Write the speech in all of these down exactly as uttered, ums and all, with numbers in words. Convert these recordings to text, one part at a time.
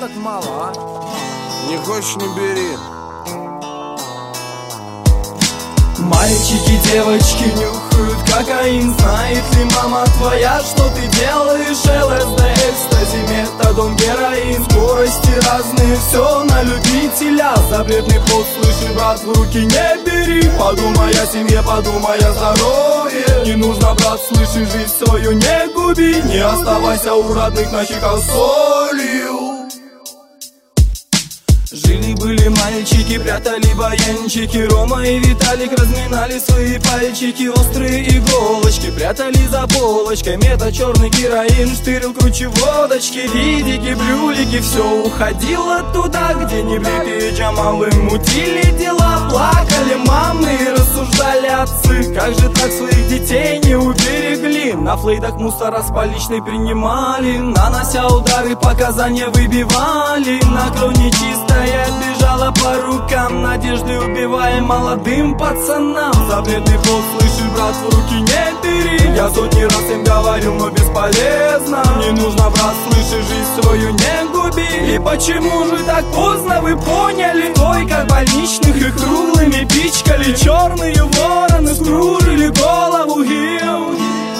так мало, а? Не хочешь, не бери. Мальчики, девочки нюхают кокаин. Знает ли мама твоя, что ты делаешь? ЛСД, экстази, метадон, героин. Скорости разные, все на любителя. Запретный плод, слышишь, брат, в руки не бери. Подумай о семье, подумай о здоровье. Не нужно, брат, слышишь, жизнь свою не губи. Не оставайся у родных на щеках солью. Жили-были мальчики, прятали баянчики. Рома и Виталик разминали свои пальчики. Острые иголочки прятали за полочкой. Мета, черный героин, штырил круче водочки. Видики, брюлики, все уходило туда, где небритые джамалы мутили дела. Плакали мамы и рассуждали отцы. Как же так своих детей не уберегли? На флейтах мусора с поличной принимали. Нанося удары, показания выбивали. На кровь нечистая бежала по рукам. Надежды убивая молодым пацанам. Запретный плод, слышишь, брат, в руки не бери. Я сотни раз им говорил, но бесполезно. Не нужно, брат, слышишь, жизнь свою не губи. И почему же так поздно вы поняли? Той, как больничных и круглыми пичкали. Черные вороны скружили голову гил.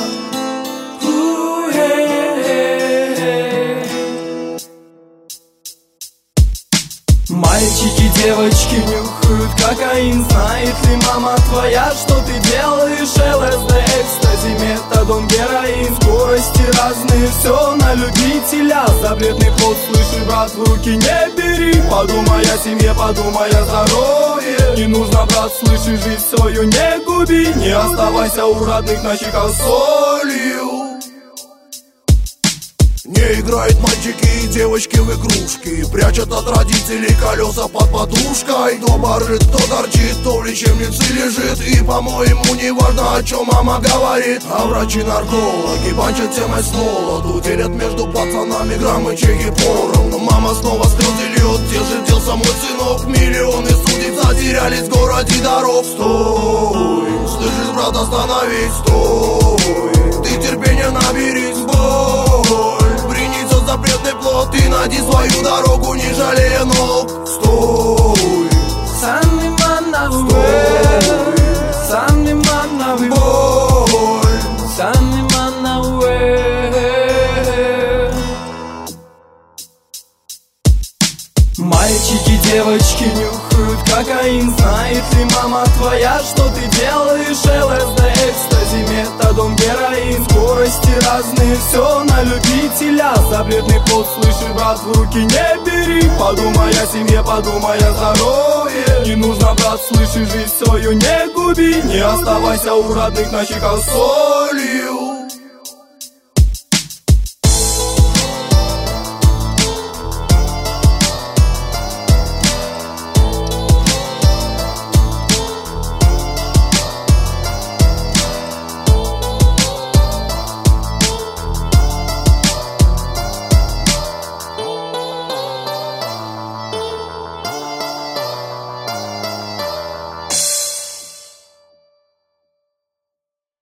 Мальчики, девочки нюхают кокаин. Знает ли мама твоя, что ты делаешь? ЛСД, экстази, метадон, героин. Скорости разные, все на любителя. Запретный плод, слышишь, брат, в руки не бери. Подумай о семье, подумай о здоровье. Не нужно, брат, слышишь, жизнь свою не губи. Не оставайся у родных на щеках солью. Не играют мальчики и девочки в игрушки. Прячут от родителей колеса под подушкой. Кто боржит, кто торчит, кто в лечебнице лежит. И, по-моему, не важно, о чем мама говорит. А врачи-наркологи банчат темой с молоду. Делят между пацанами граммы, чеки поровну. Мама снова слезы льет, где же делся мой сынок? Миллионы судеб затерялись в городе дорог. Стой, слышишь, брат, остановись, стой. Ты терпения наберись, боль. Запретный плод, ты найди свою дорогу, не жалея ног. Стой, Sunny man away, Sunny man away, боль, Sunny man away. Мальчики, девочки нюхают кокаин. Знает ли мама твоя, что ты делаешь? ЛСД, экстази, метадон, героин. Скорости разные, все на любителя. Запретный плод, слышишь, брат, в руки не бери. Подумай о семье, подумай о здоровье. Не нужно, брат, слышишь, жизнь свою не губи. Не оставайся у родных на щеках солью.